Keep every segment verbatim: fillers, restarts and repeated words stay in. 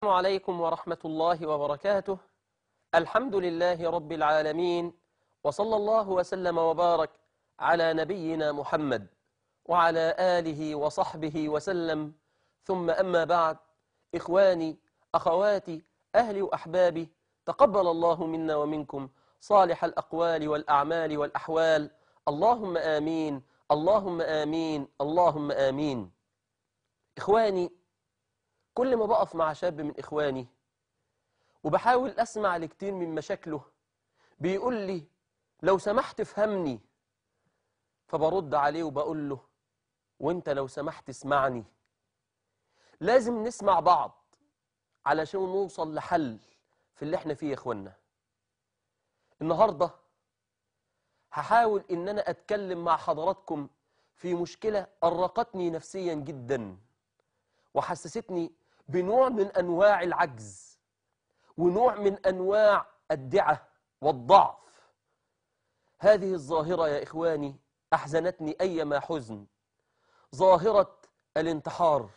عليكم ورحمة الله وبركاته. الحمد لله رب العالمين، وصلى الله وسلم وبارك على نبينا محمد وعلى آله وصحبه وسلم، ثم أما بعد. إخواني أخواتي أهلي وأحبابي، تقبل الله منا ومنكم صالح الأقوال والأعمال والأحوال، اللهم آمين اللهم آمين اللهم آمين. إخواني، كل ما بقف مع شاب من إخواني وبحاول أسمع لكتير من مشاكله بيقول لي لو سمحت فهمني، فبرد عليه وبقول له وانت لو سمحت اسمعني. لازم نسمع بعض علشان نوصل لحل في اللي احنا فيه يا إخوانا. النهاردة هحاول إن أنا أتكلم مع حضراتكم في مشكلة أرقتني نفسيا جدا وحسستني بنوع من أنواع العجز ونوع من أنواع الدعة والضعف. هذه الظاهرة يا إخواني أحزنتني أيما حزن، ظاهرة الانتحار.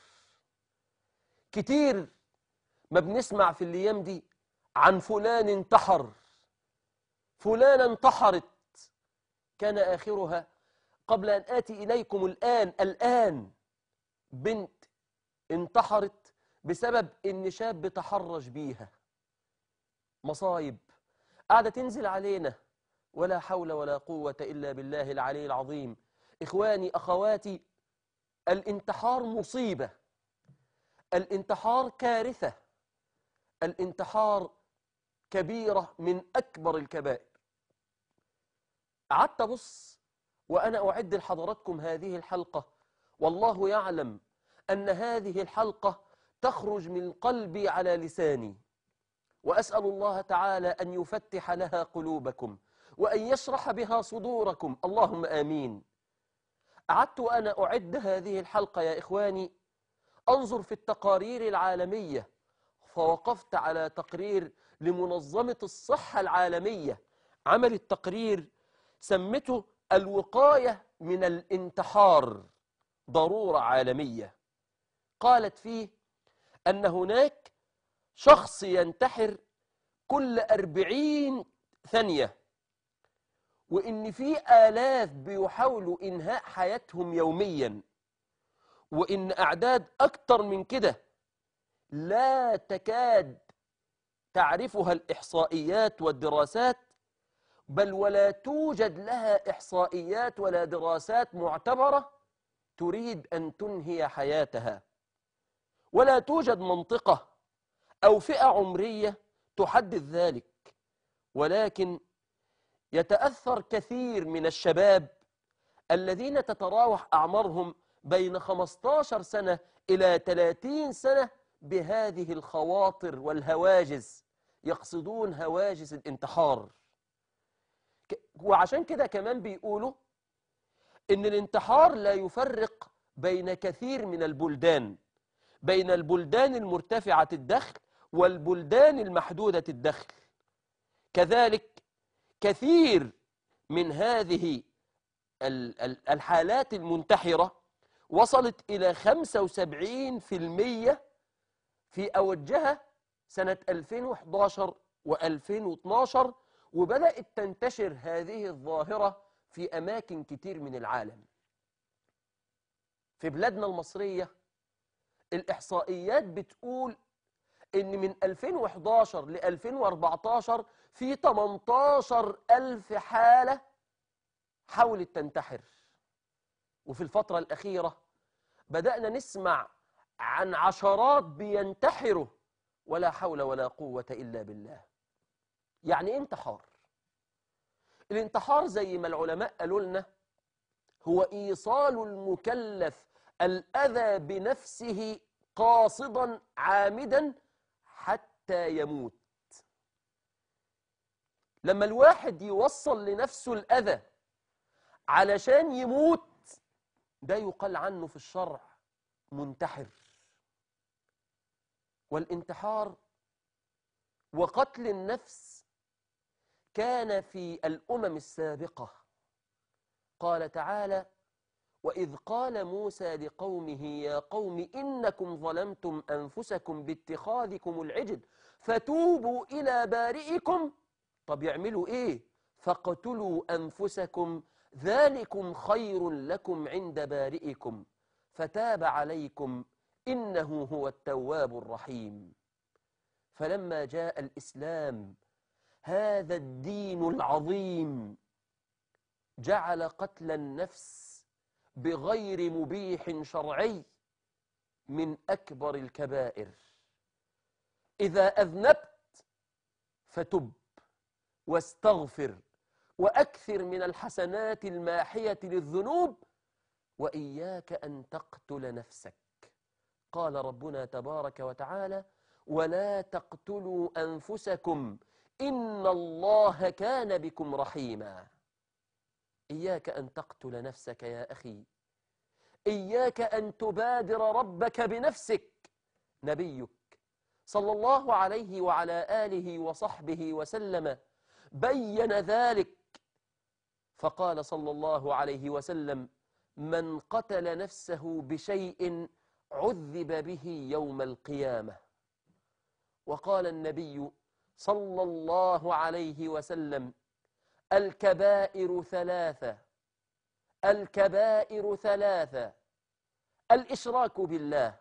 كتير ما بنسمع في الأيام دي عن فلان انتحر، فلانة انتحرت، كان آخرها قبل أن آتي إليكم الآن الآن بنت انتحرت بسبب إن شاب تحرش بيها. مصايب قاعدة تنزل علينا، ولا حول ولا قوة إلا بالله العلي العظيم. إخواني أخواتي، الانتحار مصيبة، الانتحار كارثة، الانتحار كبيرة من أكبر الكبائر. قعدت أبص وأنا أعد لحضراتكم هذه الحلقة، والله يعلم أن هذه الحلقة تخرج من قلبي على لساني، وأسأل الله تعالى أن يفتح لها قلوبكم وأن يشرح بها صدوركم، اللهم آمين. قعدت وأنا أعد هذه الحلقة يا إخواني أنظر في التقارير العالمية، فوقفت على تقرير لمنظمة الصحة العالمية، عملت تقرير سمته الوقاية من الانتحار ضرورة عالمية. قالت فيه أن هناك شخص ينتحر كل أربعين ثانية، وإن في آلاف بيحاولوا إنهاء حياتهم يوميا، وإن أعداد أكتر من كده لا تكاد تعرفها الإحصائيات والدراسات، بل ولا توجد لها إحصائيات ولا دراسات معتبرة تريد أن تنهي حياتها، ولا توجد منطقة أو فئة عمرية تحدد ذلك. ولكن يتأثر كثير من الشباب الذين تتراوح أعمارهم بين خمسة عشر سنة إلى ثلاثين سنة بهذه الخواطر والهواجس، يقصدون هواجس الانتحار. وعشان كده كمان بيقولوا إن الانتحار لا يفرق بين كثير من البلدان، بين البلدان المرتفعة الدخل والبلدان المحدودة الدخل. كذلك كثير من هذه الحالات المنتحرة وصلت إلى خمسة وسبعين بالمئة في أوجها سنة ألفين وإحدى عشر وألفين واثني عشر، وبدأت تنتشر هذه الظاهرة في أماكن كتير من العالم. في بلادنا المصرية الإحصائيات بتقول إن من ألفين وإحدى عشر ل ألفين وأربعة عشر في ثمانية عشر ألف حالة حاولت تنتحر، وفي الفترة الأخيرة بدأنا نسمع عن عشرات بينتحروا، ولا حول ولا قوة إلا بالله. يعني إيه انتحار؟ الانتحار زي ما العلماء قالوا لنا هو إيصال المكلف الأذى بنفسه قاصدا عامدا حتى يموت. لما الواحد يوصل لنفسه الأذى علشان يموت، ده يقال عنه في الشرع منتحر. والانتحار وقتل النفس كان في الأمم السابقة. قال تعالى: وإذ قال موسى لقومه يا قوم إنكم ظلمتم أنفسكم باتخاذكم العجل فتوبوا إلى بارئكم. طب يعملوا إيه؟ فاقتلوا أنفسكم ذلكم خير لكم عند بارئكم فتاب عليكم إنه هو التواب الرحيم. فلما جاء الإسلام هذا الدين العظيم جعل قتل النفس بغير مبيح شرعي من أكبر الكبائر. إذا أذنبت فتب واستغفر وأكثر من الحسنات الماحية للذنوب، وإياك أن تقتل نفسك. قال ربنا تبارك وتعالى ولا تقتلوا أنفسكم إن الله كان بكم رحيما. إياك أن تقتل نفسك يا أخي، إياك أن تبادر ربك بنفسك. نبيك صلى الله عليه وعلى آله وصحبه وسلم بين ذلك، فقال صلى الله عليه وسلم من قتل نفسه بشيء عذب به يوم القيامة. وقال النبي صلى الله عليه وسلم الكبائر ثلاثة، الكبائر ثلاثة: الإشراك بالله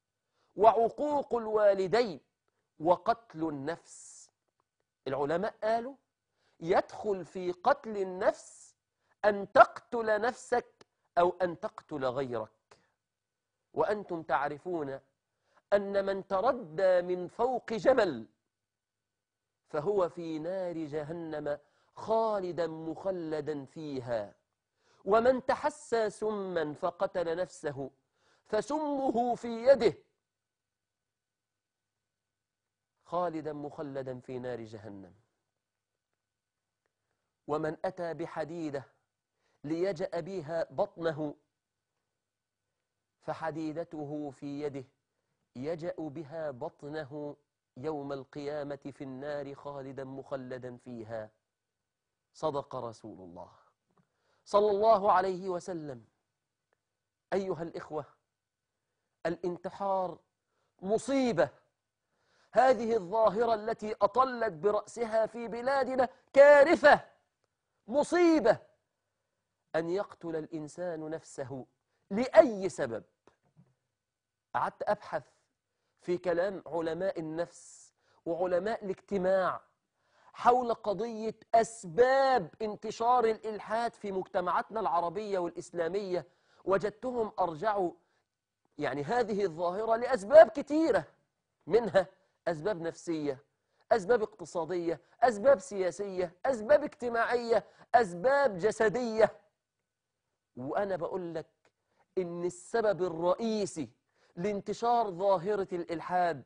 وعقوق الوالدين وقتل النفس. العلماء قالوا يدخل في قتل النفس أن تقتل نفسك أو أن تقتل غيرك. وأنتم تعرفون أن من تردى من فوق جبل فهو في نار جهنم خالدا مخلدا فيها، ومن تحسى سما فقتل نفسه فسمه في يده خالدا مخلدا في نار جهنم. ومن أتى بحديدة ليجأ بها بطنه فحديدته في يده يجأ بها بطنه يوم القيامة في النار خالدا مخلدا فيها. صدق رسول الله صلى الله عليه وسلم. أيها الإخوة، الانتحار مصيبة. هذه الظاهرة التي أطلت برأسها في بلادنا كارثة، مصيبة. أن يقتل الإنسان نفسه لأي سبب. قعدت أبحث في كلام علماء النفس وعلماء الاجتماع حول قضية أسباب انتشار الإلحاد في مجتمعاتنا العربية والإسلامية. وجدتهم أرجعوا يعني هذه الظاهرة لأسباب كتيرة، منها أسباب نفسية، أسباب اقتصادية، أسباب سياسية، أسباب اجتماعية، أسباب جسدية. وأنا بقول لك إن السبب الرئيسي لانتشار ظاهرة الإلحاد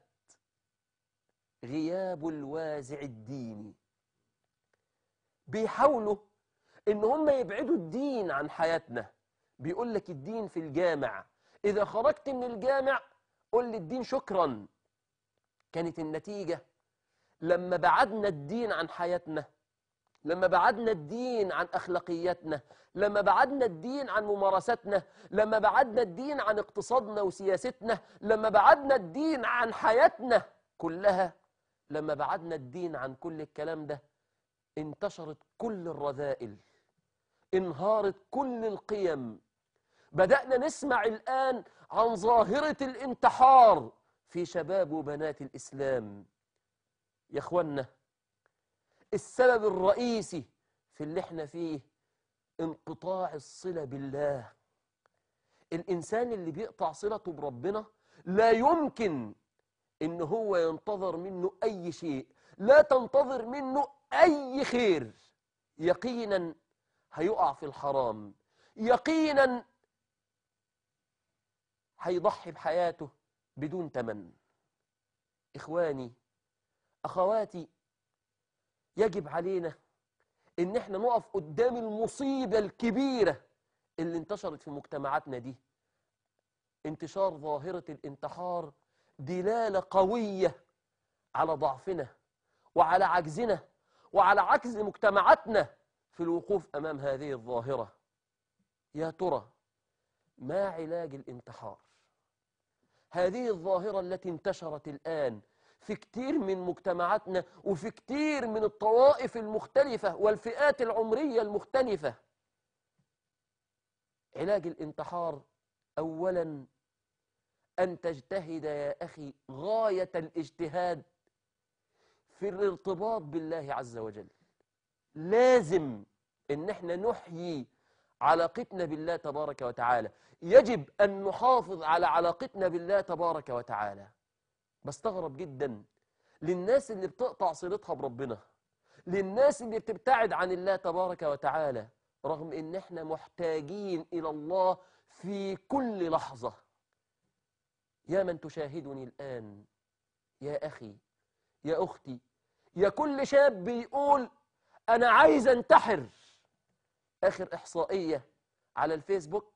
غياب الوازع الديني. بيحاولوا إن هم يبعدوا الدين عن حياتنا. بيقول لك الدين في الجامع، إذا خرجت من الجامع قل للدين شكرا. كانت النتيجة لما بعدنا الدين عن حياتنا، لما بعدنا الدين عن أخلاقياتنا، لما بعدنا الدين عن ممارستنا، لما بعدنا الدين عن اقتصادنا وسياستنا، لما بعدنا الدين عن حياتنا كلها، لما بعدنا الدين عن كل الكلام ده، انتشرت كل الرذائل، انهارت كل القيم. بدأنا نسمع الآن عن ظاهرة الانتحار في شباب وبنات الإسلام. يا أخوانا، السبب الرئيسي في اللي احنا فيه انقطاع الصلة بالله. الإنسان اللي بيقطع صلته بربنا لا يمكن إن هو ينتظر منه أي شيء، لا تنتظر منه أي خير. يقينا هيقع في الحرام، يقينا هيضحي بحياته بدون تمن. إخواني، أخواتي، يجب علينا إن احنا نقف قدام المصيبة الكبيرة اللي انتشرت في مجتمعاتنا دي. انتشار ظاهرة الانتحار دلالة قوية على ضعفنا وعلى عجزنا وعلى عجز مجتمعاتنا في الوقوف أمام هذه الظاهرة. يا ترى ما علاج الانتحار؟ هذه الظاهرة التي انتشرت الآن في كتير من مجتمعاتنا وفي كتير من الطوائف المختلفة والفئات العمرية المختلفة. علاج الانتحار أولا أن تجتهد يا أخي غاية الاجتهاد في الارتباط بالله عز وجل. لازم إن احنا نحيي علاقتنا بالله تبارك وتعالى، يجب أن نحافظ على علاقتنا بالله تبارك وتعالى. بستغرب جدا للناس اللي بتقطع صلتها بربنا، للناس اللي بتبتعد عن الله تبارك وتعالى، رغم إن احنا محتاجين إلى الله في كل لحظة. يا من تشاهدني الآن، يا أخي، يا أختي، يا كل شاب بيقول أنا عايز أنتحر. آخر إحصائية على الفيسبوك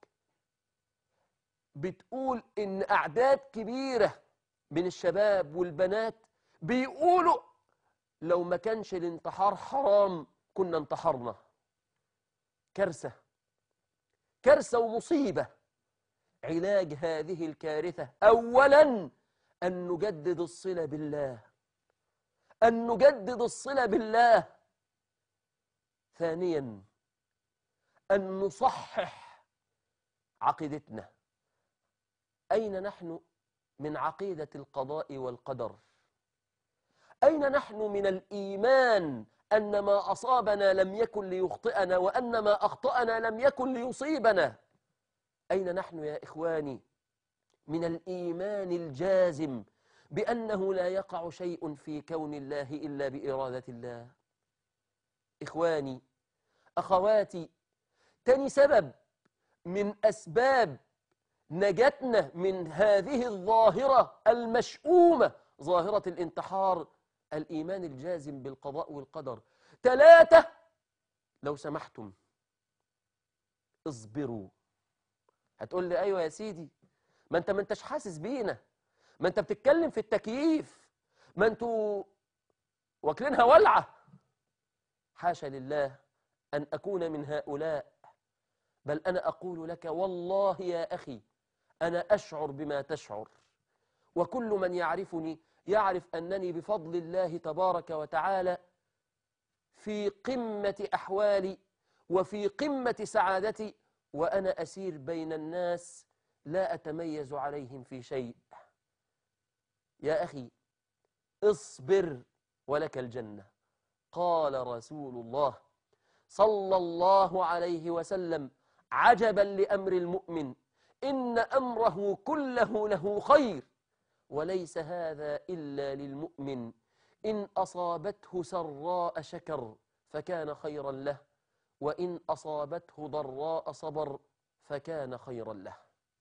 بتقول إن أعداد كبيرة من الشباب والبنات بيقولوا لو ما كانش الانتحار حرام كنا انتحرنا. كارثة، كارثة ومصيبة. علاج هذه الكارثة أولا أن نجدد الصلة بالله، أن نجدد الصلة بالله. ثانيا أن نصحح عقيدتنا. أين نحن من عقيدة القضاء والقدر؟ أين نحن من الإيمان أن ما أصابنا لم يكن ليخطئنا وأن ما أخطأنا لم يكن ليصيبنا؟ أين نحن يا إخواني من الإيمان الجازم بأنه لا يقع شيء في كون الله إلا بإرادة الله؟ إخواني، أخواتي، تاني سبب من أسباب نجاتنا من هذه الظاهرة المشؤومة، ظاهرة الانتحار، الإيمان الجازم بالقضاء والقدر. ثلاثة، لو سمحتم اصبروا. هتقول لي أيوة يا سيدي، ما أنت ما أنتش حاسس بينا، ما أنت بتتكلم في التكييف، ما أنتوا واكلينها ولعة. حاشا لله أن أكون من هؤلاء، بل أنا أقول لك والله يا أخي أنا أشعر بما تشعر، وكل من يعرفني يعرف أنني بفضل الله تبارك وتعالى في قمة أحوالي وفي قمة سعادتي، وأنا أسير بين الناس لا أتميز عليهم في شيء. يا أخي اصبر ولك الجنة. قال رسول الله صلى الله عليه وسلم: عجبا لأمر المؤمن، إن أمره كله له خير، وليس هذا إلا للمؤمن، إن أصابته سراء شكر فكان خيرا له، وإن أصابته ضراء صبر فكان خيرا له.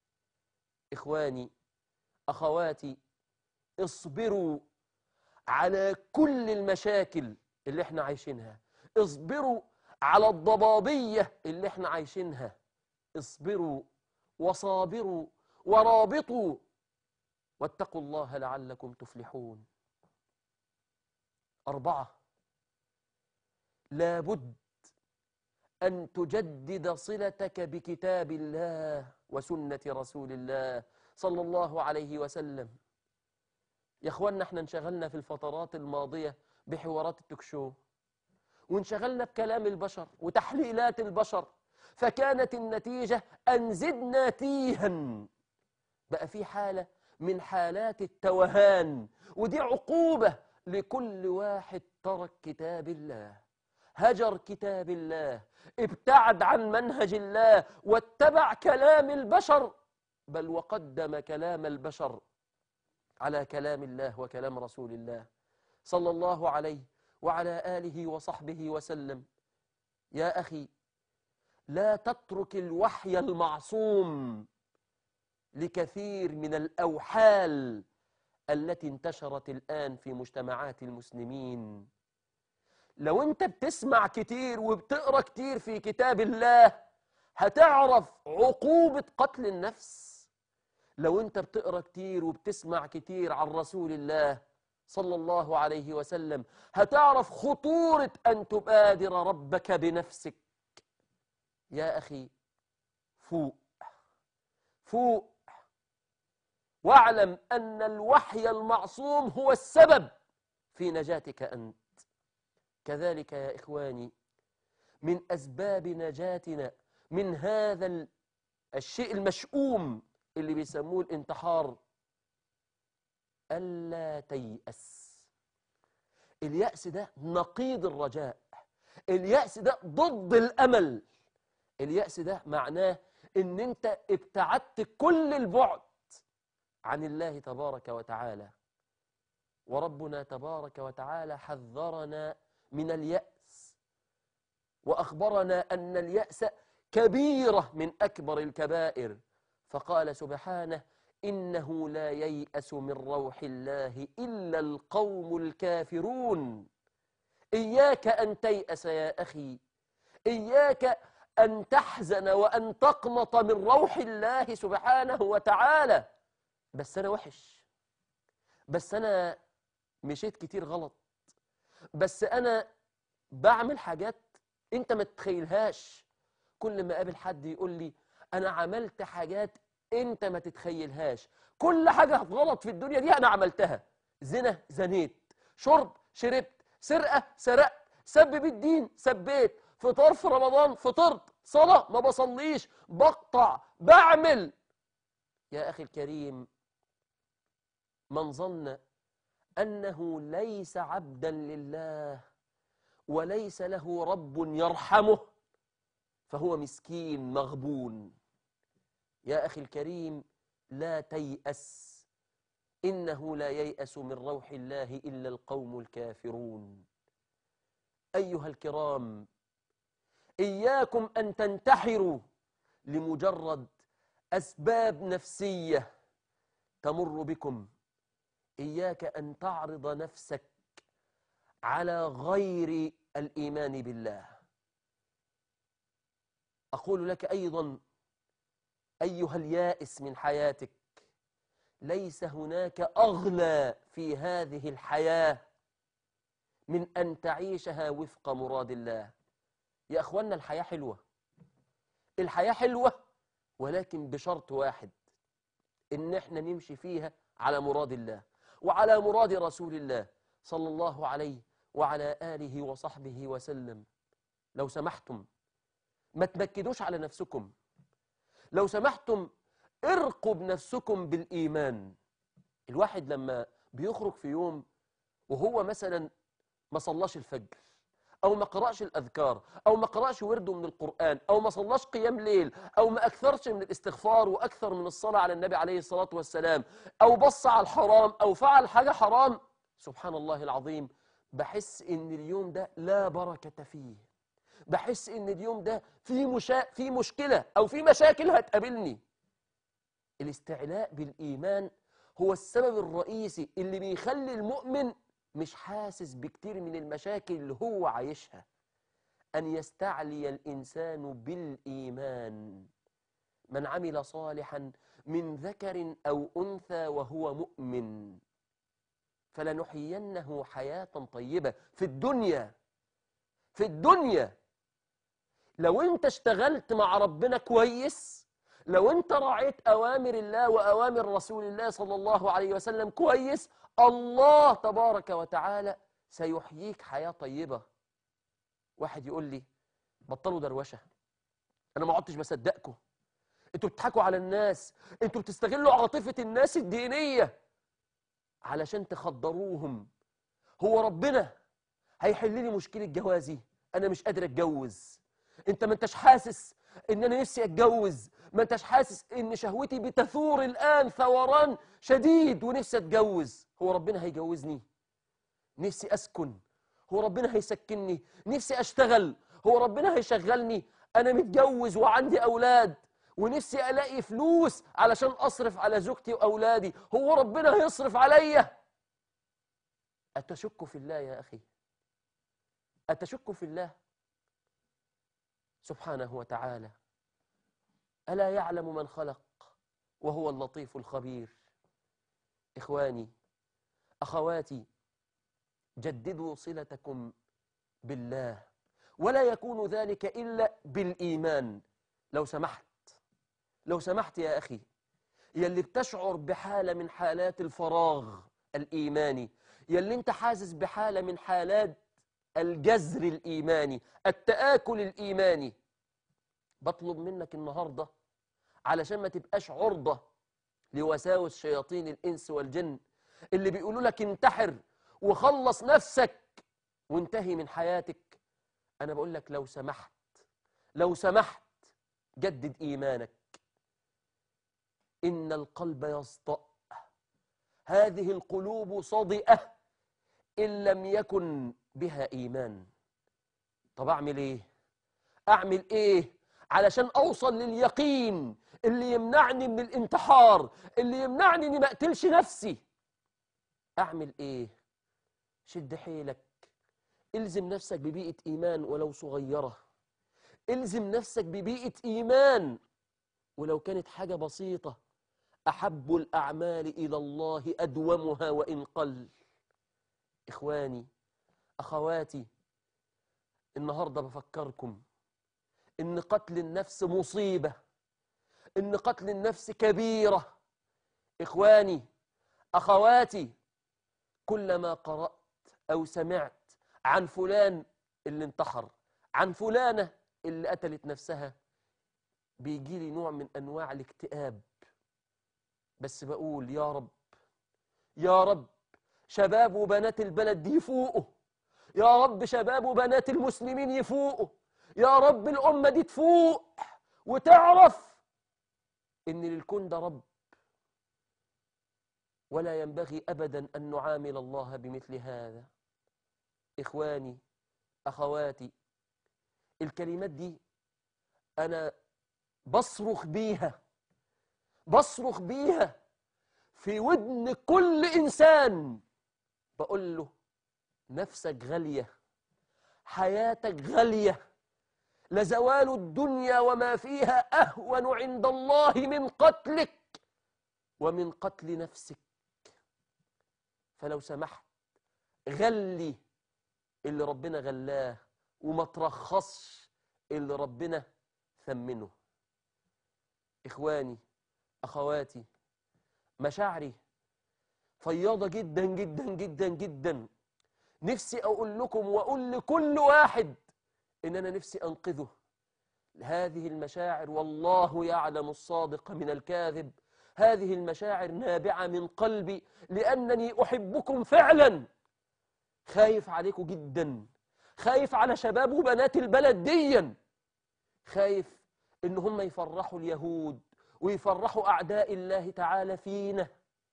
إخواني، أخواتي، اصبروا على كل المشاكل اللي احنا عايشينها، اصبروا على الضبابية اللي احنا عايشينها، اصبروا وصابروا ورابطوا، واتقوا الله لعلكم تفلحون. أربعة، لابد أن تجدد صلتك بكتاب الله وسنة رسول الله صلى الله عليه وسلم. يا أخوانا، احنا انشغلنا في الفترات الماضية بحوارات التوكشو، وانشغلنا بكلام البشر وتحليلات البشر، فكانت النتيجة أن زدنا تيها. بقى في حالة من حالات التوهان، ودي عقوبة لكل واحد ترك كتاب الله، هجر كتاب الله، ابتعد عن منهج الله واتبع كلام البشر، بل وقدم كلام البشر على كلام الله وكلام رسول الله صلى الله عليه وعلى آله وصحبه وسلم. يا أخي، لا تترك الوحي المعصوم لكثير من الأوحال التي انتشرت الآن في مجتمعات المسلمين. لو أنت بتسمع كتير وبتقرأ كتير في كتاب الله هتعرف عقوبة قتل النفس. لو أنت بتقرأ كتير وبتسمع كتير عن رسول الله صلى الله عليه وسلم هتعرف خطورة أن تبادر ربك بنفسك. يا أخي، فوق، فوق، واعلم أن الوحي المعصوم هو السبب في نجاتك أنت. كذلك يا إخواني من أسباب نجاتنا من هذا الشيء المشؤوم اللي بيسموه الانتحار ألا تيأس. اليأس ده نقيض الرجاء، اليأس ده ضد الأمل. اليأس ده معناه إن أنت ابتعدت كل البعد عن الله تبارك وتعالى. وربنا تبارك وتعالى حذرنا من اليأس وأخبرنا أن اليأس كبيرة من أكبر الكبائر، فقال سبحانه إنه لا ييأس من روح الله إلا القوم الكافرون. إياك أن تيأس يا أخي، إياك أن تحزن وأن تقنط من روح الله سبحانه وتعالى. بس أنا وحش، بس أنا مشيت كتير غلط، بس أنا بعمل حاجات أنت ما تتخيلهاش. كل ما قابل حد يقول لي أنا عملت حاجات أنت ما تتخيلهاش. كل حاجة غلط في الدنيا دي أنا عملتها. زنا زنيت، شرب شربت، سرقة سرقت، سب بالدين سبيت، فطار في رمضان فطرت، صلاة ما بصليش، بقطع، بعمل. يا أخي الكريم، من ظن أنه ليس عبدا لله وليس له رب يرحمه فهو مسكين مغبون. يا أخي الكريم، لا تيأس، إنه لا ييأس من روح الله إلا القوم الكافرون. أيها الكرام، إياكم أن تنتحروا لمجرد أسباب نفسية تمر بكم. إياك أن تعرض نفسك على غير الإيمان بالله. أقول لك أيضا أيها اليائس من حياتك، ليس هناك أغلى في هذه الحياة من أن تعيشها وفق مراد الله. يا أخوانا، الحياة حلوة، الحياة حلوة، ولكن بشرط واحد، إن احنا نمشي فيها على مراد الله وعلى مراد رسول الله صلى الله عليه وعلى آله وصحبه وسلم. لو سمحتم ما تمكدوش على نفسكم، لو سمحتم ارقوا بنفسكم بالإيمان. الواحد لما بيخرج في يوم وهو مثلا ما صلاش الفجر أو ما قرأش الأذكار أو ما قرأش ورده من القرآن أو ما صلاش قيام ليل أو ما أكثرش من الاستغفار وأكثر من الصلاة على النبي عليه الصلاة والسلام أو بص على الحرام أو فعل حاجة حرام، سبحان الله العظيم، بحس إن اليوم ده لا بركة فيه. بحس إن اليوم ده في مشا... في مشكلة أو في مشاكل هتقابلني. الاستعلاء بالإيمان هو السبب الرئيسي اللي بيخلي المؤمن مش حاسس بكتير من المشاكل اللي هو عايشها. أن يستعلي الإنسان بالإيمان. من عمل صالحا من ذكر أو أنثى وهو مؤمن فلنحيينه حياة طيبة في الدنيا. في الدنيا لو أنت اشتغلت مع ربنا كويس، لو أنت رعيت أوامر الله وأوامر رسول الله صلى الله عليه وسلم كويس، الله تبارك وتعالى سيحييك حياة طيبة. واحد يقول لي بطلوا دروشة، أنا ما عدتش بصدقكم، أنتوا بتضحكوا على الناس، أنتوا بتستغلوا عاطفة الناس الدينية علشان تخدروهم. هو ربنا هيحل لي مشكلة جوازي؟ أنا مش قادر أتجوز. أنت ما أنتش حاسس إن أنا نفسي أتجوز؟ ما أنتش حاسس إن شهوتي بتثور الآن ثوران شديد ونفسي أتجوز؟ هو ربنا هيجوزني؟ نفسي أسكن، هو ربنا هيسكنني؟ نفسي أشتغل، هو ربنا هيشغلني؟ أنا متجوز وعندي أولاد ونفسي ألاقي فلوس علشان أصرف على زوجتي وأولادي، هو ربنا هيصرف عليا؟ أتشك في الله يا أخي؟ أتشك في الله سبحانه وتعالى؟ ألا يعلم من خلق وهو اللطيف الخبير؟ إخواني أخواتي، جددوا صلتكم بالله، ولا يكون ذلك إلا بالإيمان. لو سمحت لو سمحت يا أخي، يلي بتشعر بحالة من حالات الفراغ الإيماني، يلي انت حاسس بحالة من حالات الجزر الإيماني، التآكل الإيماني، بطلب منك النهاردة علشان ما تبقاش عرضة لوساوس شياطين الإنس والجن اللي بيقولوا لك انتحر وخلص نفسك وانتهي من حياتك. أنا بقول لك لو سمحت لو سمحت جدد إيمانك. إن القلب يصطأ، هذه القلوب صادئة إن لم يكن بها إيمان. طب أعمل إيه؟ أعمل إيه علشان أوصل لليقين اللي يمنعني من الانتحار، اللي يمنعني إني ما أقتلش نفسي؟ أعمل إيه؟ شد حيلك، إلزم نفسك ببيئة إيمان ولو صغيرة، إلزم نفسك ببيئة إيمان ولو كانت حاجة بسيطة. أحب الأعمال إلى الله أدومها وإن قل. إخواني أخواتي، النهاردة بفكركم إن قتل النفس مصيبة، إن قتل النفس كبيرة. إخواني أخواتي، كلما قرأت أو سمعت عن فلان اللي انتحر، عن فلانة اللي قتلت نفسها، بيجي لي نوع من أنواع الاكتئاب. بس بقول يا رب يا رب شباب وبنات البلد دي يفوقوا، يا رب شباب وبنات المسلمين يفوقوا، يا رب الأمة دي تفوق وتعرف إن للكون ده رب، ولا ينبغي أبدا أن نعامل الله بمثل هذا. إخواني أخواتي، الكلمات دي أنا بصرخ بيها بصرخ بيها في ودن كل إنسان، بقول له نفسك غالية، حياتك غالية، لزوال الدنيا وما فيها أهون عند الله من قتلك ومن قتل نفسك. فلو سمحت غلي اللي ربنا غلاه، وما ترخصش اللي ربنا ثمنه. إخواني أخواتي، مشاعري فياضة جدا جدا جدا جدا. نفسي أقول لكم وأقول لكل واحد إن أنا نفسي أنقذه. هذه المشاعر والله يعلم الصادق من الكاذب، هذه المشاعر نابعة من قلبي لأنني أحبكم فعلا. خايف عليكم جدا، خايف على شباب وبنات البلد ديا، خايف إن هم يفرحوا اليهود ويفرحوا أعداء الله تعالى فينا،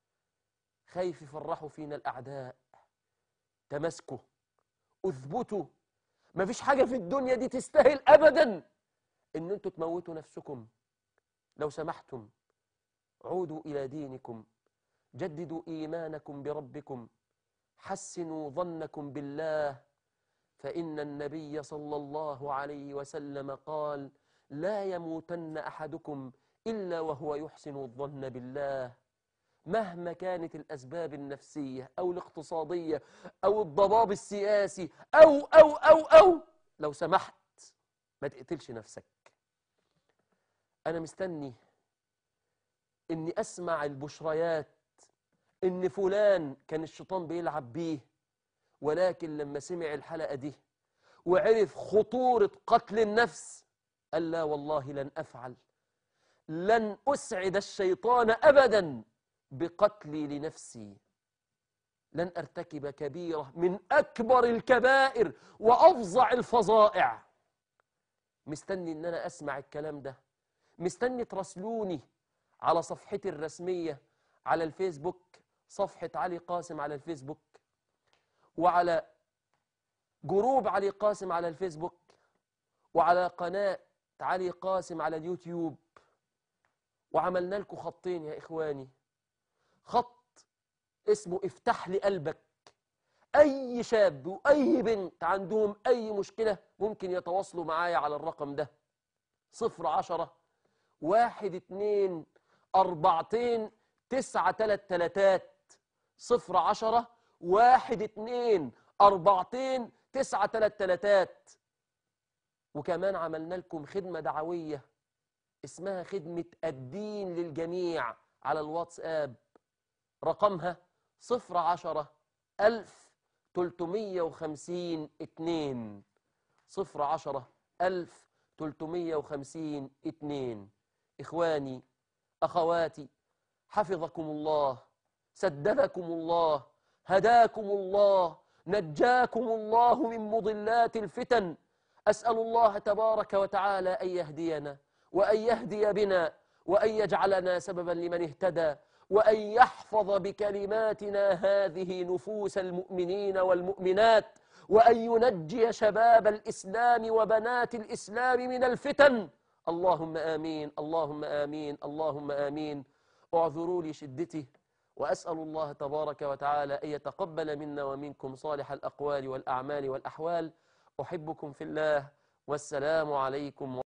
خايف يفرحوا فينا الأعداء. تمسكوا، اثبتوا، مفيش حاجة في الدنيا دي تستاهل أبدا إن أنتوا تموتوا نفسكم. لو سمحتم عودوا إلى دينكم، جددوا إيمانكم بربكم، حسنوا ظنكم بالله، فإن النبي صلى الله عليه وسلم قال: لا يموتن أحدكم إلا وهو يحسن الظن بالله. مهما كانت الأسباب النفسية أو الاقتصادية أو الضباب السياسي أو أو أو أو لو سمحت ما تقتلش نفسك. أنا مستني إني أسمع البشريات إن فلان كان الشيطان بيلعب بيه، ولكن لما سمع الحلقة دي وعرف خطورة قتل النفس قال لا والله لن أفعل، لن أسعد الشيطان أبدا بقتلي لنفسي، لن أرتكب كبيرة من أكبر الكبائر وأفظع الفظائع. مستني إن أنا أسمع الكلام ده، مستني تراسلوني على صفحتي الرسمية على الفيسبوك، صفحة علي قاسم على الفيسبوك، وعلى جروب علي قاسم على الفيسبوك، وعلى قناة علي قاسم على اليوتيوب. وعملنا لكم خطين يا إخواني، خط اسمه افتح لي قلبك. أي شاب وأي بنت عندهم أي مشكلة ممكن يتواصلوا معايا على الرقم ده صفر عشرة واحد اتنين أربعتين تسعة تلات تلاتات، صفر عشرة واحد اتنين أربعتين تسعة تلات تلاتات. وكمان عملنا لكم خدمة دعوية اسمها خدمة الدين للجميع على الواتساب رقمها صفر عشرة ألف تلتمية وخمسين اتنين، صفر عشرة ألف تلتمية وخمسين اتنين. إخواني أخواتي، حفظكم الله، سددكم الله، هداكم الله، نجاكم الله من مضلات الفتن. أسأل الله تبارك وتعالى أن يهدينا وأن يهدي بنا وأن يجعلنا سببا لمن اهتدى، وأن يحفظ بكلماتنا هذه نفوس المؤمنين والمؤمنات، وأن ينجي شباب الإسلام وبنات الإسلام من الفتن. اللهم آمين، اللهم آمين، اللهم آمين. اعذروا لي شدته، وأسأل الله تبارك وتعالى أن يتقبل منا ومنكم صالح الأقوال والأعمال والأحوال. أحبكم في الله، والسلام عليكم.